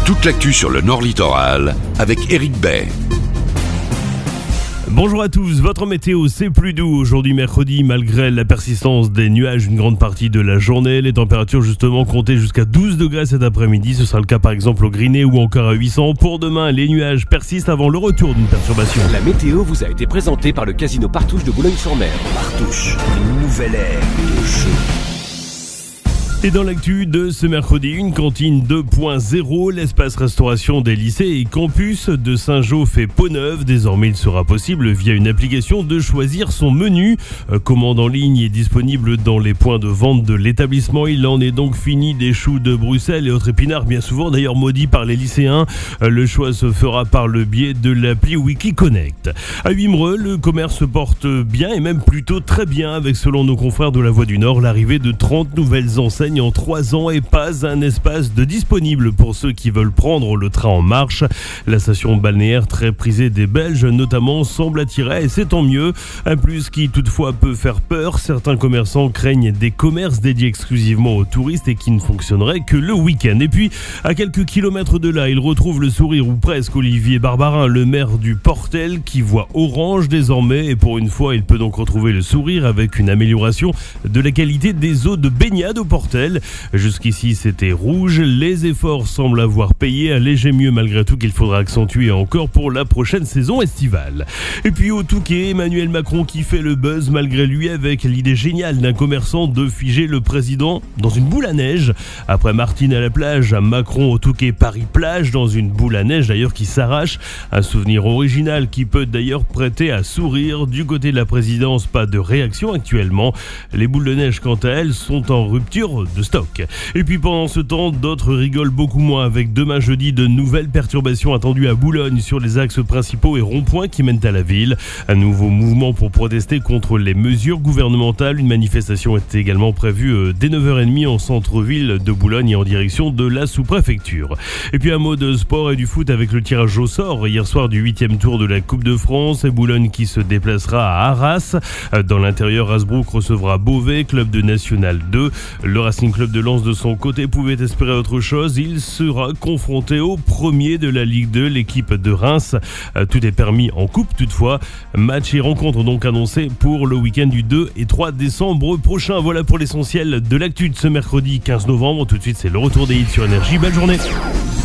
Toute l'actu sur le Nord Littoral avec Éric Bay. Bonjour à tous, votre météo c'est plus doux aujourd'hui mercredi malgré la persistance des nuages une grande partie de la journée. Les températures justement comptées jusqu'à 12 degrés cet après-midi, ce sera le cas par exemple au Griné ou encore à 800. Pour demain, les nuages persistent avant le retour d'une perturbation. La météo vous a été présentée par le Casino Partouche de Boulogne-sur-Mer. Partouche, une nouvelle ère de jeu. Et dans l'actu de ce mercredi, une cantine 2.0, l'espace restauration des lycées et campus de Saint-Jean fait peau neuve. Désormais, il sera possible via une application de choisir son menu. Commande en ligne est disponible dans les points de vente de l'établissement. Il en est donc fini des choux de Bruxelles et autres épinards, bien souvent d'ailleurs maudits par les lycéens. Le choix se fera par le biais de l'appli Wikiconnect. À Wimereux, le commerce se porte bien et même plutôt très bien avec, selon nos confrères de la Voix du Nord, l'arrivée de 30 nouvelles enseignes en 3 ans et pas un espace de disponible pour ceux qui veulent prendre le train en marche. La station balnéaire très prisée des Belges notamment semble attirer et c'est tant mieux. Un plus qui toutefois peut faire peur. Certains commerçants craignent des commerces dédiés exclusivement aux touristes et qui ne fonctionneraient que le week-end. Et puis à quelques kilomètres de là, il retrouve le sourire ou presque Olivier Barbarin, le maire du Portel qui voit orange désormais et pour une fois il peut donc retrouver le sourire avec une amélioration de la qualité des eaux de baignade au Portel. Jusqu'ici c'était rouge, les efforts semblent avoir payé, un léger mieux malgré tout qu'il faudra accentuer encore pour la prochaine saison estivale. Et puis au Touquet, Emmanuel Macron qui fait le buzz malgré lui avec l'idée géniale d'un commerçant de figer le président dans une boule à neige. Après Martine à la plage, à Macron au Touquet Paris-Plage dans une boule à neige d'ailleurs qui s'arrache. Un souvenir original qui peut d'ailleurs prêter à sourire. Du côté de la présidence, pas de réaction actuellement. Les boules de neige quant à elles sont en rupture de stock. Et puis pendant ce temps, d'autres rigolent beaucoup moins avec demain jeudi de nouvelles perturbations attendues à Boulogne sur les axes principaux et ronds-points qui mènent à la ville. Un nouveau mouvement pour protester contre les mesures gouvernementales. Une manifestation est également prévue dès 9h30 en centre-ville de Boulogne et en direction de la sous-préfecture. Et puis un mot de sport et du foot avec le tirage au sort hier soir du 8e tour de la Coupe de France et Boulogne qui se déplacera à Arras. Dans l'intérieur, Hasbrook recevra Beauvais, club de National 2. Le Racing Club de Lens de son côté pouvait espérer autre chose. Il sera confronté au premier de la Ligue 2, l'équipe de Reims. Tout est permis en coupe toutefois. Match et rencontre donc annoncés pour le week-end du 2 et 3 décembre prochain. Voilà pour l'essentiel de l'actu de ce mercredi 15 novembre. Tout de suite, c'est le retour des hits sur Énergie. Belle journée.